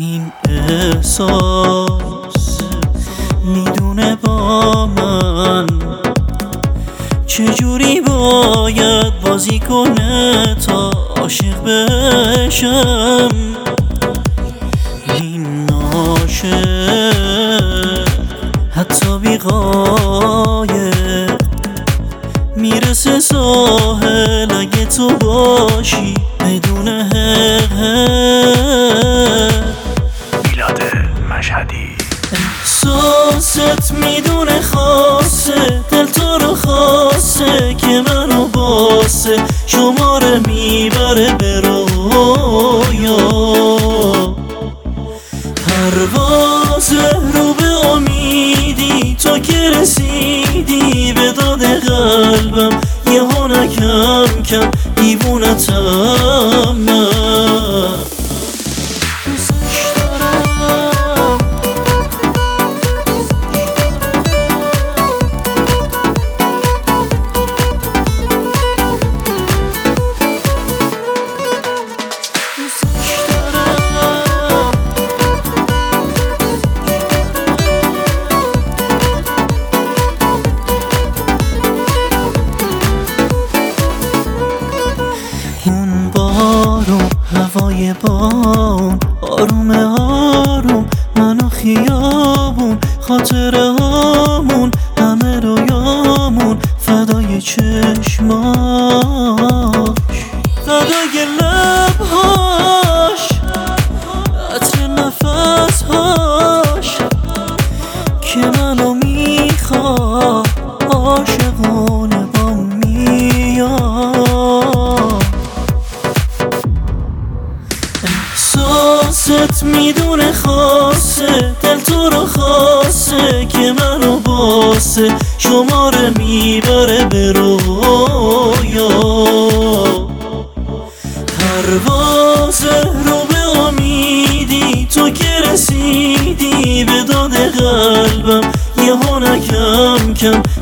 این احساس میدونه با من چجوری باید بازی کنه تا عاشق بشم. این عاشق حتی بی‌غایه میرسه ساحل اگه تو باشی بدون حق. میلاد مشهدی. احساست میدونه خاصه دل تو رو خاصه که منو باسه شماره میبره به رویا. پرواز رو به امیدی تو که رسیدی به داد قلبم یهو کم کم دیوونتم من. اون بارون هوای بارون آروم آروم منو خیابون خاطره هامون همه رویامون فدای چشماش فدای لبهاش عطر نفسهاش که منو میخواد عاشقونه با میاد. احساست میدونه خاصه دل تو رو خاصه که منو باسه شماره میبره به رویا. پرواز رو به امیدی تو که رسیدی به داد قلبم یهو کم کم